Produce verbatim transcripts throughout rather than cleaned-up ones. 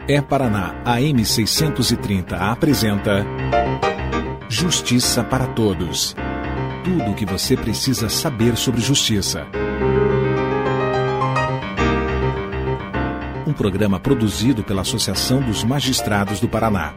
É Paraná, a M seiscentos e trinta apresenta Justiça para Todos. Tudo o que você precisa saber sobre justiça. Um programa produzido pela Associação dos Magistrados do Paraná.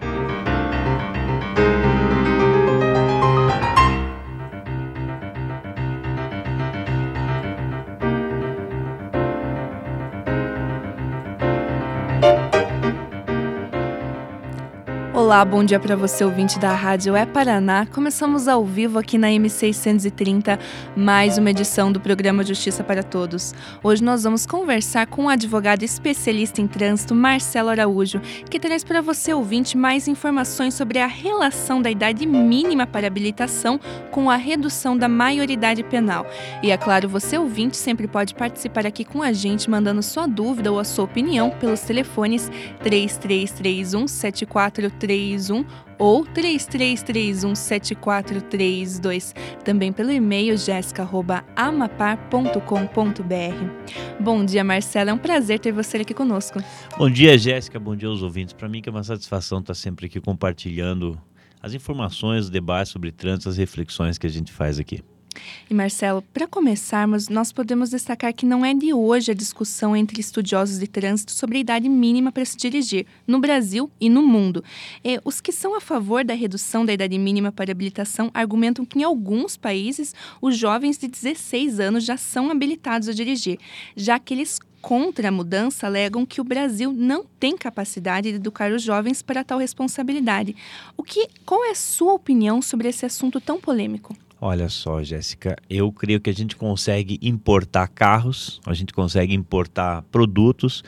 Olá, bom dia para você, ouvinte da Rádio É Paraná. Começamos ao vivo aqui na M seiscentos e trinta, mais uma edição do programa Justiça para Todos. Hoje nós vamos conversar com o advogado especialista em trânsito, Marcelo Araújo, que traz para você, ouvinte, mais informações sobre a relação da idade mínima para habilitação com a redução da maioridade penal. E é claro, você, ouvinte, sempre pode participar aqui com a gente, mandando sua dúvida ou a sua opinião pelos telefones três três três um, sete quatro três um ou três três três um, sete quatro três dois, também pelo e-mail jéssica arroba amapar ponto com ponto b r. Bom dia, Marcelo, é um prazer ter você aqui conosco. Bom dia, Jéssica, bom dia aos ouvintes. Para mim que é uma satisfação estar sempre aqui compartilhando as informações, os debates sobre trânsito, as reflexões que a gente faz aqui. E Marcelo, para começarmos, nós podemos destacar que não é de hoje a discussão entre estudiosos de trânsito sobre a idade mínima para se dirigir, no Brasil e no mundo. E os que são a favor da redução da idade mínima para habilitação argumentam que em alguns países os jovens de dezesseis anos já são habilitados a dirigir, já que eles contra a mudança alegam que o Brasil não tem capacidade de educar os jovens para tal responsabilidade. O que, qual é a sua opinião sobre esse assunto tão polêmico? Olha só, Jéssica, eu creio que a gente consegue importar carros, a gente consegue importar produtos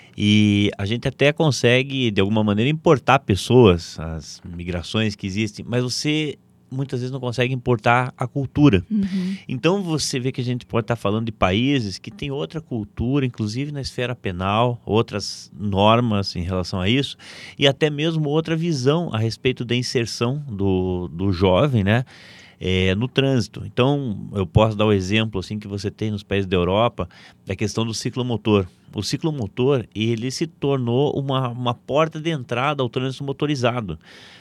e a gente até consegue, de alguma maneira, importar pessoas, as migrações que existem, mas você muitas vezes não consegue importar a cultura. Uhum. Então você vê que a gente pode estar falando de países que têm outra cultura, inclusive na esfera penal, outras normas em relação a isso, e até mesmo outra visão a respeito da inserção do, do jovem, né? É, no trânsito. Então, eu posso dar o exemplo assim, que você tem nos países da Europa, da questão do ciclomotor. O ciclomotor, ele se tornou uma, uma porta de entrada ao trânsito motorizado.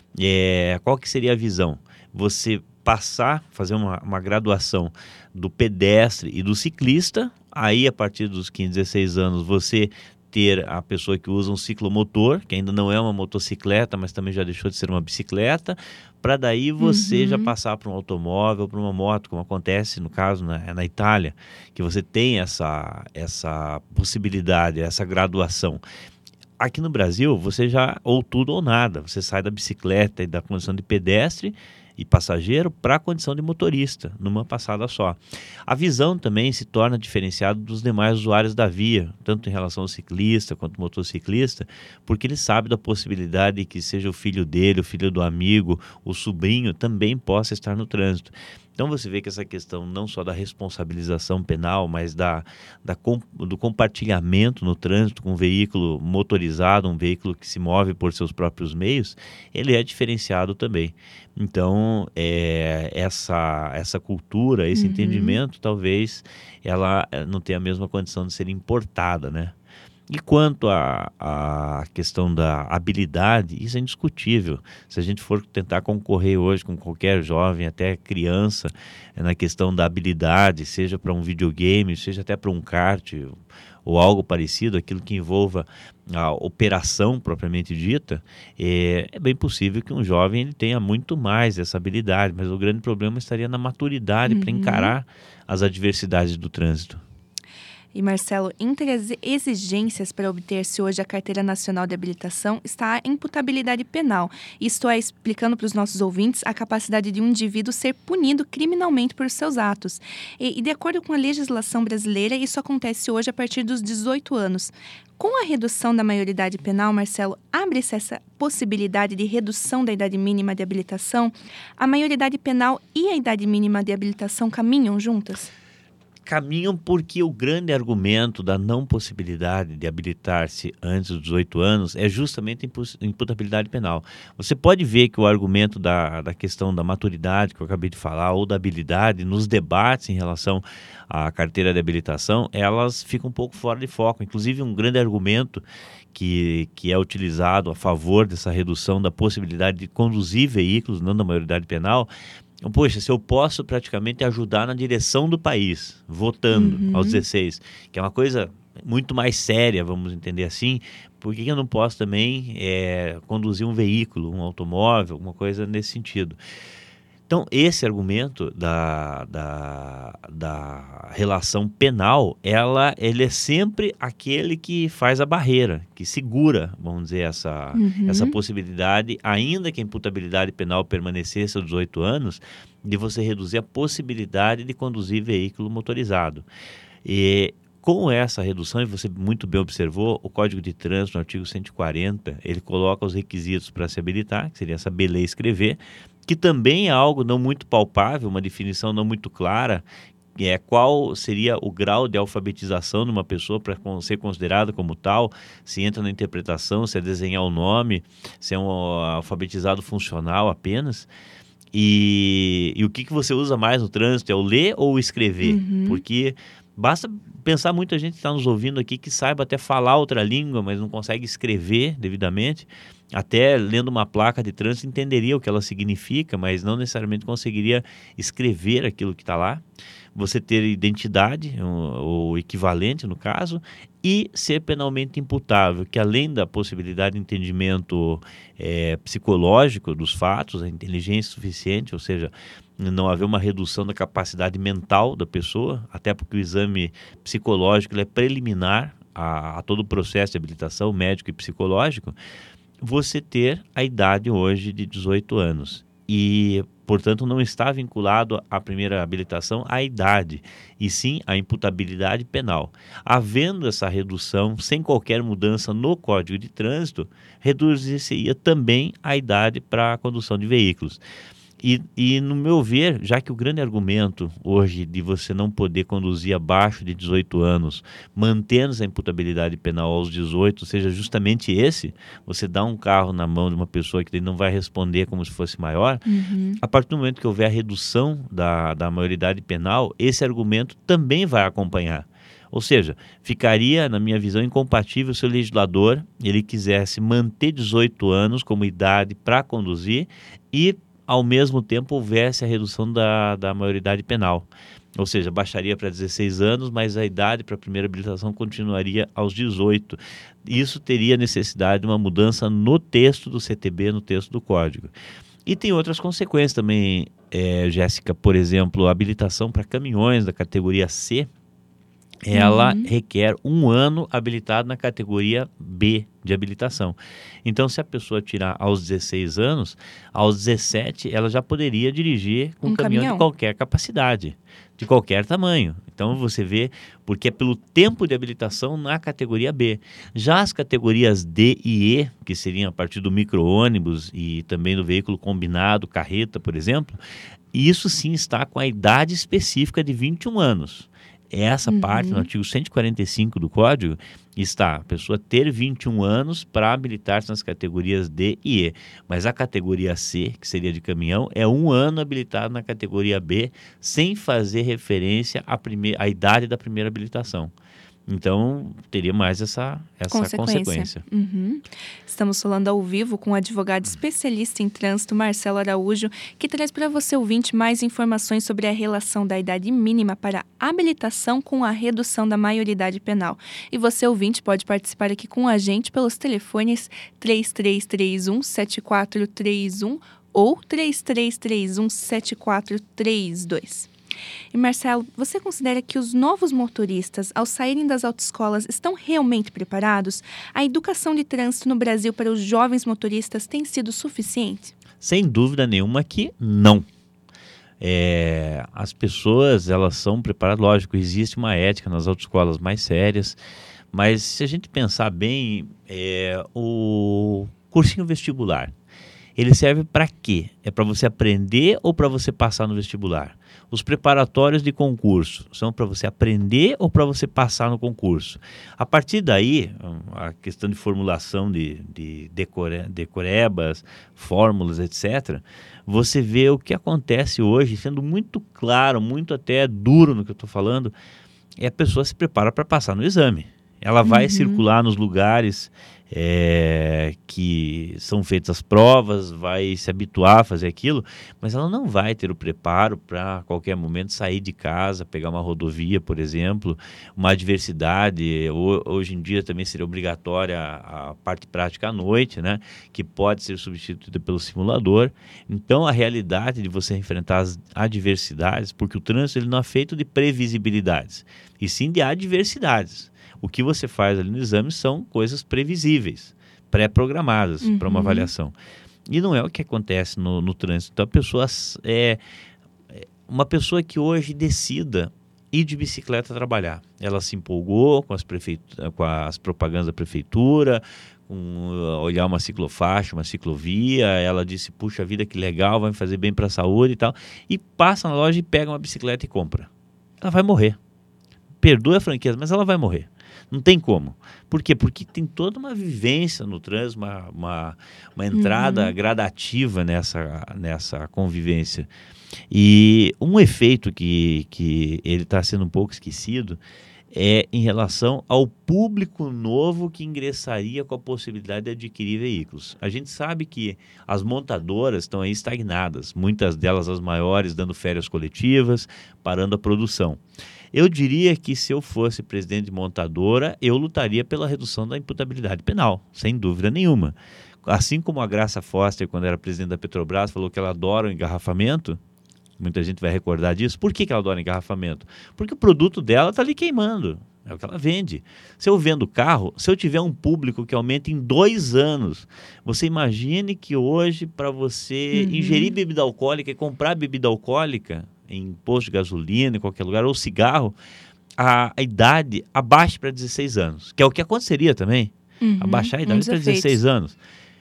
É, qual que seria a visão? Você passar, fazer uma, uma graduação do pedestre e do ciclista, aí a partir dos quinze, dezesseis anos você ter a pessoa que usa um ciclomotor, que ainda não é uma motocicleta, mas também já deixou de ser uma bicicleta, para daí você uhum. já passar para um automóvel, para uma moto, como acontece no caso na, na Itália, que você tem essa, essa possibilidade, essa graduação. Aqui no Brasil, você já ou tudo ou nada, você sai da bicicleta e da condição de pedestre e passageiro para a condição de motorista, numa passada só. A visão também se torna diferenciada dos demais usuários da via, tanto em relação ao ciclista quanto ao motociclista, porque ele sabe da possibilidade de que seja o filho dele, o filho do amigo, o sobrinho também possa estar no trânsito. Então você vê que essa questão não só da responsabilização penal, mas da, da, do compartilhamento no trânsito com um veículo motorizado, um veículo que se move por seus próprios meios, ele é diferenciado também. Então, é, essa, essa cultura, esse uhum. entendimento, talvez ela não tenha a mesma condição de ser importada, né? E quanto à a, a questão da habilidade, isso é indiscutível. Se a gente for tentar concorrer hoje com qualquer jovem, até criança, na questão da habilidade, seja para um videogame, seja até para um kart ou algo parecido, aquilo que envolva a operação propriamente dita, é, é bem possível que um jovem ele tenha muito mais essa habilidade, mas o grande problema estaria na maturidade uhum. para encarar as adversidades do trânsito. E Marcelo, entre as exigências para obter-se hoje a Carteira Nacional de Habilitação está a imputabilidade penal. Isto é, explicando para os nossos ouvintes a capacidade de um indivíduo ser punido criminalmente por seus atos. E, e de acordo com a legislação brasileira, isso acontece hoje a partir dos dezoito anos. Com a redução da maioridade penal, Marcelo, abre-se essa possibilidade de redução da idade mínima de habilitação? A maioridade penal e a idade mínima de habilitação caminham juntas? caminham porque o grande argumento da não possibilidade de habilitar-se antes dos dezoito anos é justamente a imputabilidade penal. Você pode ver que o argumento da, da questão da maturidade, que eu acabei de falar, ou da habilidade, nos debates em relação à carteira de habilitação, elas ficam um pouco fora de foco. Inclusive, um grande argumento que, que é utilizado a favor dessa redução da possibilidade de conduzir veículos, não da maioridade penal. Poxa, se eu posso praticamente ajudar na direção do país, votando uhum. aos dezesseis, que é uma coisa muito mais séria, vamos entender assim, por que eu não posso também é, conduzir um veículo, um automóvel, alguma coisa nesse sentido? Então, esse argumento da, da, da relação penal, ela, ele é sempre aquele que faz a barreira, que segura, vamos dizer, essa, uhum. essa possibilidade, ainda que a imputabilidade penal permanecesse aos dezoito anos, de você reduzir a possibilidade de conduzir veículo motorizado. E com essa redução, e você muito bem observou, o Código de Trânsito, no artigo cento e quarenta, ele coloca os requisitos para se habilitar, que seria saber ler e escrever, que também é algo não muito palpável, uma definição não muito clara, é qual seria o grau de alfabetização de uma pessoa para ser considerada como tal, se entra na interpretação, se é desenhar o nome, se é um alfabetizado funcional apenas. E, e o que, que você usa mais no trânsito? É o ler ou o escrever? Uhum. Porque basta pensar, muita gente que está nos ouvindo aqui que saiba até falar outra língua, mas não consegue escrever devidamente. Até lendo uma placa de trânsito entenderia o que ela significa, mas não necessariamente conseguiria escrever aquilo que está lá. Você ter identidade, ou equivalente no caso, e ser penalmente imputável, que além da possibilidade de entendimento é, psicológico dos fatos, a inteligência suficiente, ou seja, não haver uma redução da capacidade mental da pessoa, até porque o exame psicológico ele é preliminar a, a todo o processo de habilitação médico e psicológico, você ter a idade hoje de dezoito anos. E, portanto, não está vinculado à primeira habilitação à idade, e sim à imputabilidade penal. Havendo essa redução, sem qualquer mudança no Código de Trânsito, reduzir-se-ia também a idade para a condução de veículos. E, e, no meu ver, já que o grande argumento hoje de você não poder conduzir abaixo de dezoito anos, mantendo a imputabilidade penal aos dezoito, seja justamente esse, você dá um carro na mão de uma pessoa que ele não vai responder como se fosse maior, uhum. a partir do momento que houver a redução da, da maioridade penal, esse argumento também vai acompanhar. Ou seja, ficaria, na minha visão, incompatível se o legislador ele quisesse manter dezoito anos como idade para conduzir e ao mesmo tempo houvesse a redução da, da maioridade penal. Ou seja, baixaria para dezesseis anos, mas a idade para a primeira habilitação continuaria aos dezoito. Isso teria necessidade de uma mudança no texto do C T B, no texto do Código. E tem outras consequências também, é, Jéssica, por exemplo, a habilitação para caminhões da categoria C, ela uhum. requer um ano habilitado na categoria B de habilitação. Então, se a pessoa tirar aos dezesseis anos, aos dezessete ela já poderia dirigir com um caminhão, caminhão de qualquer capacidade, de qualquer tamanho. Então, você vê, porque é pelo tempo de habilitação na categoria B. Já as categorias D e E, que seriam a partir do micro-ônibus e também do veículo combinado, carreta, por exemplo, isso sim está com a idade específica de vinte e um anos. Essa uhum. parte, no artigo cento e quarenta e cinco do Código, está a pessoa ter vinte e um anos para habilitar-se nas categorias D e E. Mas a categoria C, que seria de caminhão, é um ano habilitado na categoria B, sem fazer referência à, prime- à idade da primeira habilitação. Então, teria mais essa, essa consequência. consequência. Uhum. Estamos falando ao vivo com o advogado especialista em trânsito, Marcelo Araújo, que traz para você, ouvinte, mais informações sobre a relação da idade mínima para habilitação com a redução da maioridade penal. E você, ouvinte, pode participar aqui com a gente pelos telefones três três três um, sete quatro três um ou três três três um, sete quatro três dois. E Marcelo, você considera que os novos motoristas, ao saírem das autoescolas, estão realmente preparados? A educação de trânsito no Brasil para os jovens motoristas tem sido suficiente? Sem dúvida nenhuma que não. É, as pessoas, elas são preparadas, lógico, existe uma ética nas autoescolas mais sérias, mas se a gente pensar bem, é, o cursinho vestibular, ele serve para quê? É para você aprender ou para você passar no vestibular? Os preparatórios de concurso são para você aprender ou para você passar no concurso? A partir daí, a questão de formulação de, de decore, decorebas, fórmulas, etcétera, você vê o que acontece hoje, sendo muito claro, muito até duro no que eu estou falando, é a pessoa se prepara para passar no exame. Ela vai Uhum. circular nos lugares é, que são feitas as provas, vai se habituar a fazer aquilo, mas ela não vai ter o preparo para a qualquer momento sair de casa, pegar uma rodovia, por exemplo, uma adversidade. Hoje em dia também seria obrigatória a parte prática à noite, né, que pode ser substituída pelo simulador. Então, a realidade de você enfrentar as adversidades, porque o trânsito ele não é feito de previsibilidades, e sim de adversidades. O que você faz ali no exame são coisas previsíveis, pré-programadas Uhum. para uma avaliação. E não é o que acontece no, no trânsito. Então, a pessoa é uma pessoa que hoje decida ir de bicicleta trabalhar. Ela se empolgou com as, prefeitu- com as propagandas da prefeitura, com uh, olhar uma ciclofaixa, uma ciclovia, ela disse, puxa vida, que legal, vai me fazer bem para a saúde e tal, e passa na loja e pega uma bicicleta e compra. Ela vai morrer. Perdoa a franqueza, mas ela vai morrer. Não tem como. Por quê? Porque tem toda uma vivência no trânsito, uma, uma, uma entrada Uhum. gradativa nessa, nessa convivência. E um efeito que, que ele está sendo um pouco esquecido é em relação ao público novo que ingressaria com a possibilidade de adquirir veículos. A gente sabe que as montadoras estão aí estagnadas, muitas delas as maiores dando férias coletivas, parando a produção. Eu diria que se eu fosse presidente de montadora, eu lutaria pela redução da imputabilidade penal, sem dúvida nenhuma. Assim como a Graça Foster, quando era presidente da Petrobras, falou que ela adora o engarrafamento, muita gente vai recordar disso. Por que que ela adora engarrafamento? Porque o produto dela está ali queimando, é o que ela vende. Se eu vendo carro, se eu tiver um público que aumenta em dois anos, você imagine que hoje, para você Uhum. ingerir bebida alcoólica e comprar bebida alcoólica, em posto de gasolina, em qualquer lugar, ou cigarro, a, a idade abaixe para dezesseis anos, que é o que aconteceria também, Uhum. abaixar a idade Muitos para efeitos. dezesseis anos.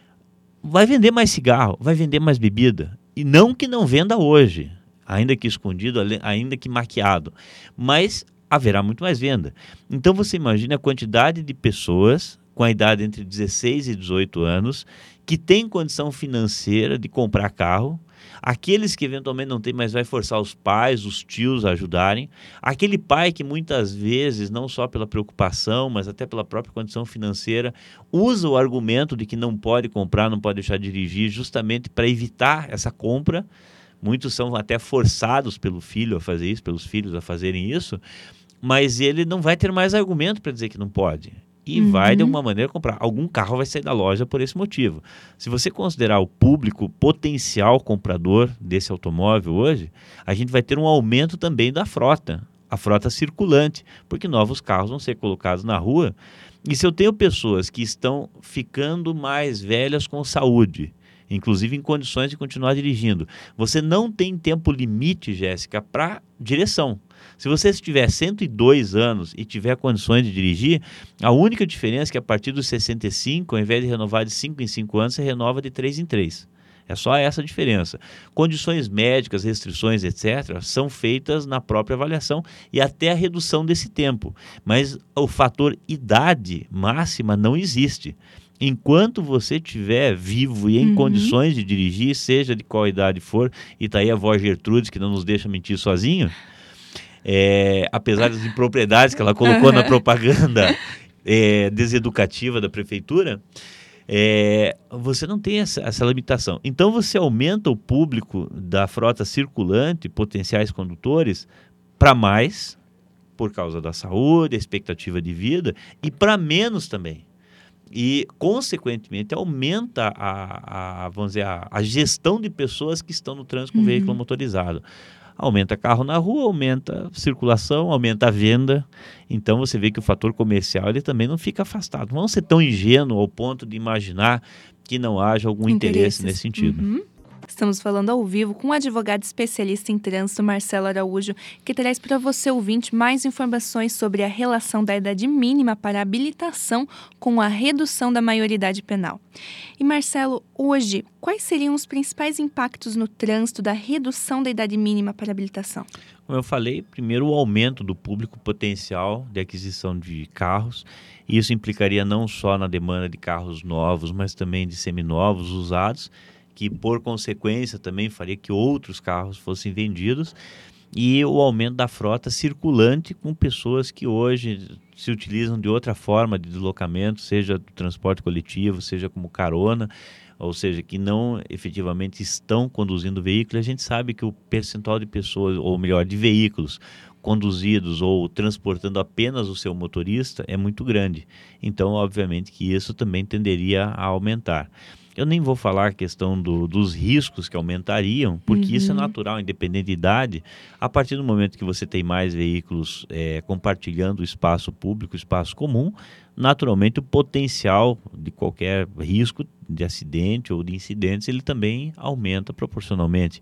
Vai vender mais cigarro, vai vender mais bebida, e não que não venda hoje, ainda que escondido, ainda que maquiado, mas haverá muito mais venda. Então você imagina a quantidade de pessoas com a idade entre dezesseis e dezoito anos que têm condição financeira de comprar carro, aqueles que eventualmente não têm, mas vai forçar os pais, os tios a ajudarem, aquele pai que muitas vezes, não só pela preocupação, mas até pela própria condição financeira, usa o argumento de que não pode comprar, não pode deixar de dirigir, justamente para evitar essa compra. Muitos são até forçados pelo filho a fazer isso, pelos filhos a fazerem isso, mas ele não vai ter mais argumento para dizer que não pode. E Uhum. vai, de alguma maneira, comprar. Algum carro vai sair da loja por esse motivo. Se você considerar o público potencial comprador desse automóvel hoje, a gente vai ter um aumento também da frota, a frota circulante, porque novos carros vão ser colocados na rua. E se eu tenho pessoas que estão ficando mais velhas com saúde, inclusive em condições de continuar dirigindo, você não tem tempo limite, Jéssica, para direção. Se você tiver cento e dois anos e tiver condições de dirigir, a única diferença é que a partir dos sessenta e cinco, ao invés de renovar de cinco em cinco anos, você renova de três em três. É só essa a diferença. Condições médicas, restrições, etcétera, são feitas na própria avaliação e até a redução desse tempo. Mas o fator idade máxima não existe. Enquanto você estiver vivo e em Uhum. condições de dirigir, seja de qual idade for, e está aí a voz Gertrudes, que não nos deixa mentir sozinho, é, apesar das impropriedades que ela colocou na propaganda é, deseducativa da prefeitura, é, você não tem essa, essa limitação. Então você aumenta o público da frota circulante, potenciais condutores, para mais, por causa da saúde, a expectativa de vida, e para menos também. E, consequentemente, aumenta a, a, vamos dizer, a, a gestão de pessoas que estão no trânsito com Uhum. veículo motorizado. Aumenta carro na rua, aumenta a circulação, aumenta a venda. Então, você vê que o fator comercial ele também não fica afastado. Não vamos ser tão ingênuo ao ponto de imaginar que não haja algum interesse Interesses. nesse sentido. Uhum. Estamos falando ao vivo com o advogado especialista em trânsito, Marcelo Araújo, que traz para você, ouvinte, mais informações sobre a relação da idade mínima para a habilitação com a redução da maioridade penal. E, Marcelo, hoje, quais seriam os principais impactos no trânsito da redução da idade mínima para a habilitação? Como eu falei, primeiro o aumento do público potencial de aquisição de carros. Isso implicaria não só na demanda de carros novos, mas também de seminovos, usados, que por consequência também faria que outros carros fossem vendidos, e o aumento da frota circulante com pessoas que hoje se utilizam de outra forma de deslocamento, seja do transporte coletivo, seja como carona, ou seja, que não efetivamente estão conduzindo veículos. A gente sabe que o percentual de pessoas, ou melhor, de veículos conduzidos ou transportando apenas o seu motorista é muito grande. Então, obviamente que isso também tenderia a aumentar. Eu nem vou falar a questão do, dos riscos que aumentariam, porque uhum. isso é natural, independente de idade. A partir do momento que você tem mais veículos é, compartilhando o espaço público, o espaço comum, naturalmente o potencial de qualquer risco de acidente ou de incidentes, ele também aumenta proporcionalmente.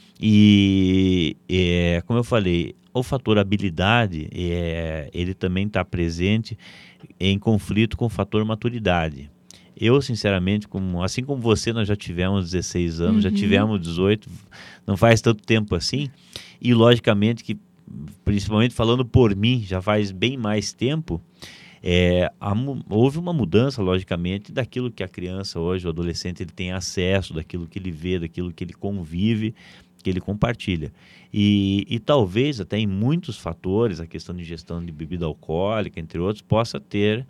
E, é, como eu falei, o fator habilidade, é, ele também está presente em conflito com o fator maturidade. Eu, sinceramente, como, assim como você, nós já tivemos dezesseis anos, uhum. já tivemos dezoito, não faz tanto tempo assim. E, logicamente, que, principalmente falando por mim, já faz bem mais tempo, é, a, houve uma mudança, logicamente, daquilo que a criança hoje, o adolescente, ele tem acesso, daquilo que ele vê, daquilo que ele convive, que ele compartilha. E, e talvez, até em muitos fatores, a questão de ingestão de bebida alcoólica, entre outros, possa ter...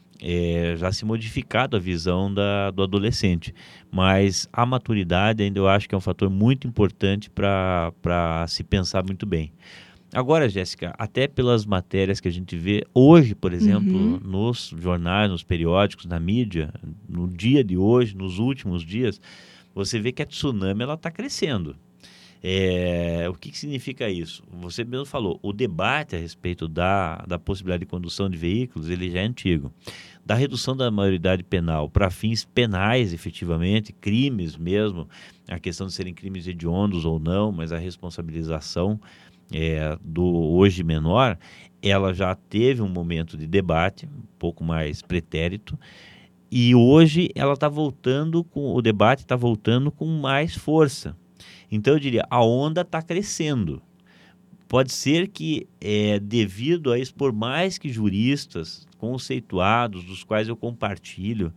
É, já se modificado a visão da, do adolescente, mas a maturidade ainda eu acho que é um fator muito importante para se pensar muito bem. Agora, Jéssica, até pelas matérias que a gente vê hoje, por exemplo, uhum. nos jornais, nos periódicos, na mídia, no dia de hoje, nos últimos dias, você vê que a tsunami está crescendo. É, o que, que significa isso? Você mesmo falou, o debate a respeito da, da possibilidade de condução de veículos, ele já é antigo. Da redução da maioridade penal para fins penais, efetivamente, crimes mesmo, a questão de serem crimes hediondos ou não, mas a responsabilização é, do hoje menor, ela já teve um momento de debate, um pouco mais pretérito, e hoje ela está voltando, com o debate está voltando com mais força. Então, eu diria, a onda está crescendo. Pode ser que, é, devido a isso, por mais que juristas conceituados, dos quais eu compartilho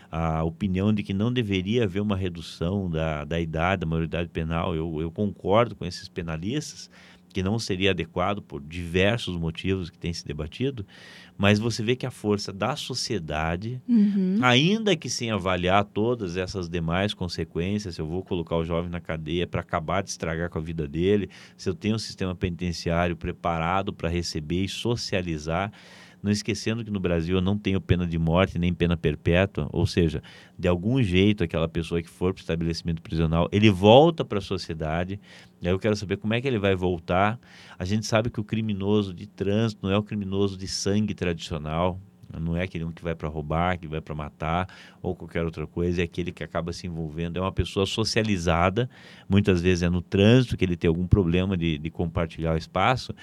a opinião de que não deveria haver uma redução da, da idade, da maioridade penal, eu, eu concordo com esses penalistas, que não seria adequado por diversos motivos que têm se debatido, mas você vê que a força da sociedade, uhum. ainda que sem avaliar todas essas demais consequências, se eu vou colocar o jovem na cadeia para acabar de estragar com a vida dele, se eu tenho um sistema penitenciário preparado para receber e socializar, não esquecendo que no Brasil eu não tenho pena de morte nem pena perpétua, ou seja, de algum jeito aquela pessoa que for para o estabelecimento prisional, ele volta para a sociedade. Aí eu quero saber como é que ele vai voltar. A gente sabe que o criminoso de trânsito não é o criminoso de sangue tradicional, não é aquele um que vai para roubar, que vai para matar ou qualquer outra coisa, é aquele que acaba se envolvendo, é uma pessoa socializada, muitas vezes é no trânsito que ele tem algum problema de, de compartilhar o espaço.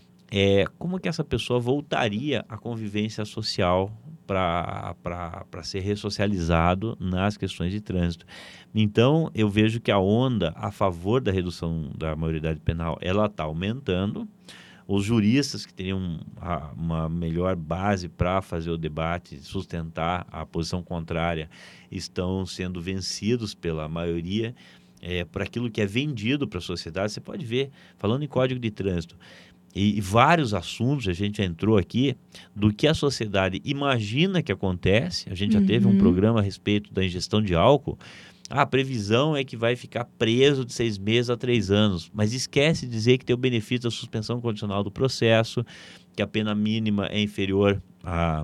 É, como que essa pessoa voltaria à convivência social para ser ressocializado nas questões de trânsito? Então, eu vejo que a onda a favor da redução da maioridade penal, ela está aumentando. Os juristas que teriam uma melhor base para fazer o debate, sustentar a posição contrária, estão sendo vencidos pela maioria, é, por aquilo que é vendido para a sociedade. Você pode ver, falando em Código de Trânsito, e, e vários assuntos, a gente já entrou aqui, do que a sociedade imagina que acontece. A gente já uhum. teve um programa a respeito da ingestão de álcool. Ah, a previsão é que vai ficar preso de seis meses a três anos, mas esquece de dizer que tem o benefício da suspensão condicional do processo, que a pena mínima é inferior a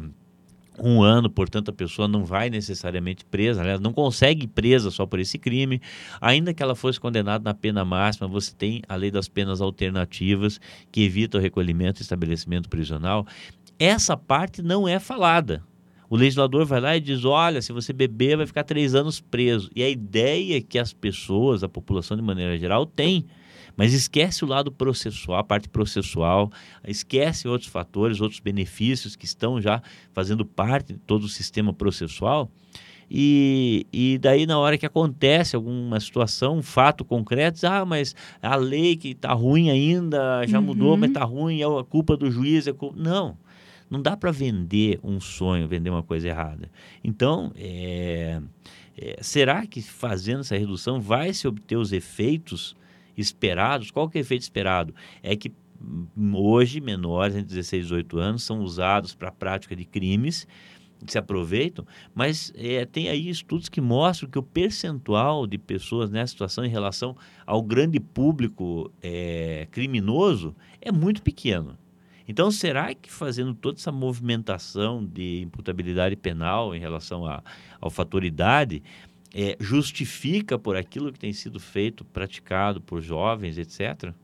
um ano, portanto a pessoa não vai necessariamente presa, aliás, não consegue ir presa só por esse crime. Ainda que ela fosse condenada na pena máxima, você tem a lei das penas alternativas, que evita o recolhimento e estabelecimento prisional. Essa parte não é falada. O legislador vai lá e diz, olha, se você beber vai ficar três anos preso. E a ideia que as pessoas, a população de maneira geral, tem, mas esquece o lado processual, a parte processual, esquece outros fatores, outros benefícios que estão já fazendo parte de todo o sistema processual. E, e daí na hora que acontece alguma situação, um fato concreto, diz, ah, mas a lei que está ruim ainda, já uhum. mudou, mas está ruim, é a culpa do juiz. É culpa... Não. Não dá para vender um sonho, vender uma coisa errada. Então, é, é, será que fazendo essa redução vai se obter os efeitos esperados? Qual que é o efeito esperado? É que hoje menores entre dezesseis e dezoito anos são usados para a prática de crimes, se aproveitam, mas é, tem aí estudos que mostram que o percentual de pessoas nessa situação em relação ao grande público é, criminoso é muito pequeno. Então, será que fazendo toda essa movimentação de imputabilidade penal em relação a, ao fator idade, é, justifica por aquilo que tem sido feito, praticado por jovens, etcétera?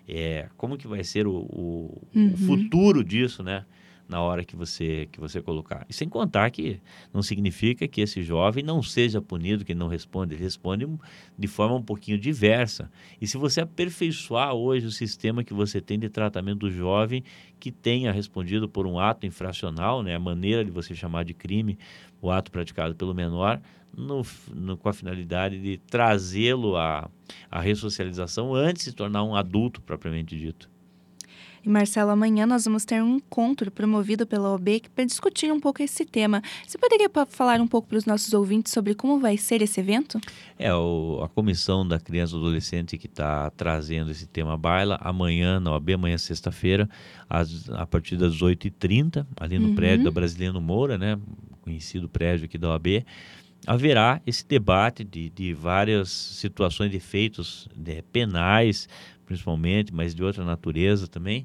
É, como que vai ser o, o, uhum. o futuro disso, né? Na hora que você, que você colocar. E sem contar que não significa que esse jovem não seja punido, que não responde. Ele responde de forma um pouquinho diversa. E se você aperfeiçoar hoje o sistema que você tem de tratamento do jovem que tenha respondido por um ato infracional, né, a maneira de você chamar de crime, o ato praticado pelo menor, no, no, com a finalidade de trazê-lo à, à ressocialização antes de se tornar um adulto propriamente dito. E Marcelo, amanhã nós vamos ter um encontro promovido pela O A B para discutir um pouco esse tema. Você poderia falar um pouco para os nossos ouvintes sobre como vai ser esse evento? É, o, a Comissão da Criança e Adolescente que está trazendo esse tema à baila, amanhã na O A B, amanhã sexta-feira, às, a partir das oito e trinta, ali no uhum. prédio da Brasiliano Moura, né, conhecido prédio aqui da O A B, haverá esse debate de, de várias situações de efeitos de, penais, principalmente, mas de outra natureza também,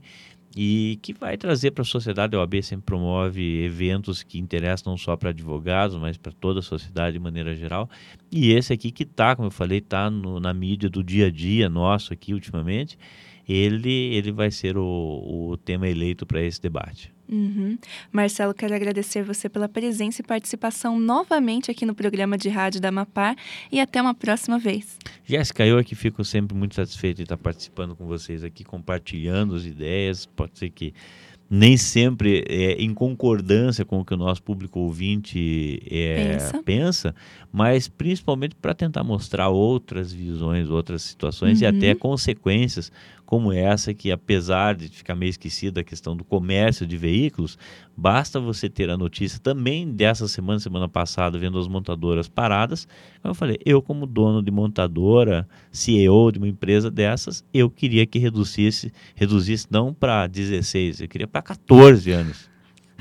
e que vai trazer para a sociedade. A O A B sempre promove eventos que interessam não só para advogados, mas para toda a sociedade de maneira geral. E esse aqui que está, como eu falei, está na mídia do dia a dia nosso aqui ultimamente, ele, ele vai ser o, o tema eleito para esse debate. Uhum. Marcelo, quero agradecer você pela presença e participação novamente aqui no programa de rádio da Amapar e até uma próxima vez. Jéssica, eu aqui fico sempre muito satisfeito de estar participando com vocês aqui, compartilhando as ideias. Pode ser que nem sempre é em concordância com o que o nosso público ouvinte é, pensa. pensa, mas principalmente para tentar mostrar outras visões, outras situações uhum. e até consequências como essa que, apesar de ficar meio esquecida a questão do comércio de veículos, basta você ter a notícia também dessa semana, semana passada, vendo as montadoras paradas. Como eu falei, eu como dono de montadora, C E O de uma empresa dessas, eu queria que reduzisse, reduzisse não para dezesseis, eu queria para quatorze anos.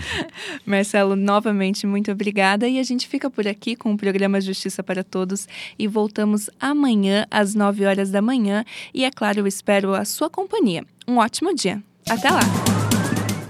Marcelo, novamente, muito obrigada. E a gente fica por aqui com o programa Justiça para Todos e voltamos amanhã às nove horas da manhã. E, é claro, eu espero a sua companhia. Um ótimo dia. Até lá!